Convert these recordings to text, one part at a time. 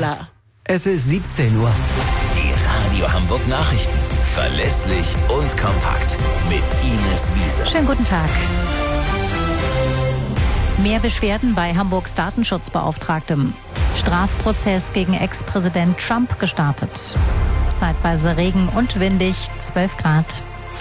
Voila. Es ist 17 Uhr. Die Radio Hamburg Nachrichten. Verlässlich und kompakt. Mit Ines Wiese. Schönen guten Tag. Mehr Beschwerden bei Hamburgs Datenschutzbeauftragtem. Strafprozess gegen Ex-Präsident Trump gestartet. Zeitweise Regen und windig, 12 Grad.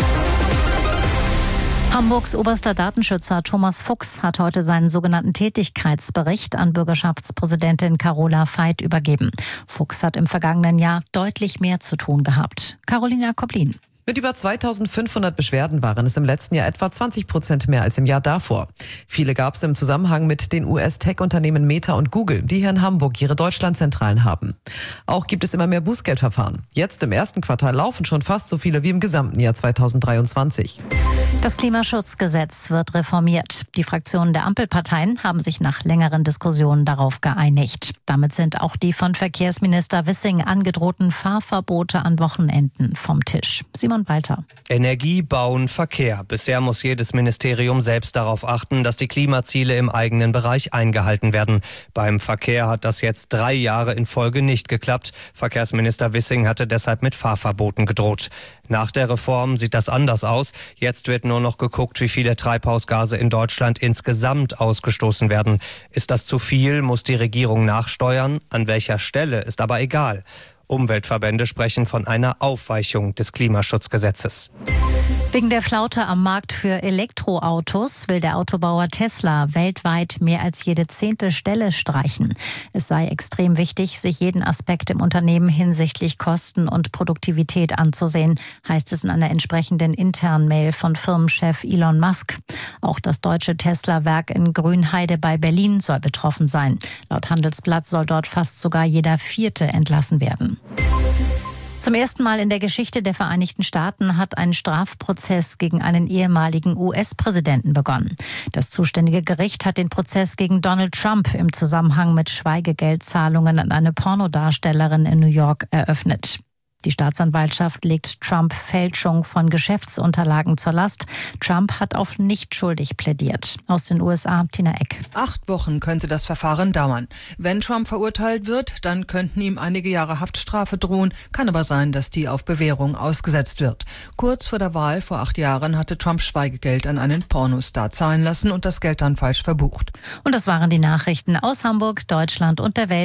Hamburgs oberster Datenschützer Thomas Fuchs hat heute seinen sogenannten Tätigkeitsbericht an Bürgerschaftspräsidentin Carola Veit übergeben. Fuchs hat im vergangenen Jahr deutlich mehr zu tun gehabt. Carolina Koblin. Mit über 2500 Beschwerden waren es im letzten Jahr etwa 20% mehr als im Jahr davor. Viele gab es im Zusammenhang mit den US-Tech-Unternehmen Meta und Google, die hier in Hamburg ihre Deutschlandzentralen haben. Auch gibt es immer mehr Bußgeldverfahren. Jetzt im ersten Quartal laufen schon fast so viele wie im gesamten Jahr 2023. Das Klimaschutzgesetz wird reformiert. Die Fraktionen der Ampelparteien haben sich nach längeren Diskussionen darauf geeinigt. Damit sind auch die von Verkehrsminister Wissing angedrohten Fahrverbote an Wochenenden vom Tisch. Simon Walter. Energie, Bauen, Verkehr. Bisher muss jedes Ministerium selbst darauf achten, dass die Klimaziele im eigenen Bereich eingehalten werden. Beim Verkehr hat das jetzt 3 Jahre in Folge nicht geklappt. Verkehrsminister Wissing hatte deshalb mit Fahrverboten gedroht. Nach der Reform sieht das anders aus. Jetzt wird nur noch geguckt, wie viele Treibhausgase in Deutschland insgesamt ausgestoßen werden. Ist das zu viel, muss die Regierung nachsteuern. An welcher Stelle ist aber egal. Umweltverbände sprechen von einer Aufweichung des Klimaschutzgesetzes. Wegen der Flaute am Markt für Elektroautos will der Autobauer Tesla weltweit mehr als jede 10. Stelle streichen. Es sei extrem wichtig, sich jeden Aspekt im Unternehmen hinsichtlich Kosten und Produktivität anzusehen, heißt es in einer entsprechenden internen Mail von Firmenchef Elon Musk. Auch das deutsche Tesla-Werk in Grünheide bei Berlin soll betroffen sein. Laut Handelsblatt soll dort fast sogar jeder 4. entlassen werden. Zum ersten Mal in der Geschichte der Vereinigten Staaten hat ein Strafprozess gegen einen ehemaligen US-Präsidenten begonnen. Das zuständige Gericht hat den Prozess gegen Donald Trump im Zusammenhang mit Schweigegeldzahlungen an eine Pornodarstellerin in New York eröffnet. Die Staatsanwaltschaft legt Trump Fälschung von Geschäftsunterlagen zur Last. Trump hat auf nicht schuldig plädiert. Aus den USA, Tina Eck. 8 Wochen könnte das Verfahren dauern. Wenn Trump verurteilt wird, dann könnten ihm einige Jahre Haftstrafe drohen. Kann aber sein, dass die auf Bewährung ausgesetzt wird. Kurz vor der Wahl vor 8 Jahren hatte Trump Schweigegeld an einen Pornostar zahlen lassen und das Geld dann falsch verbucht. Und das waren die Nachrichten aus Hamburg, Deutschland und der Welt.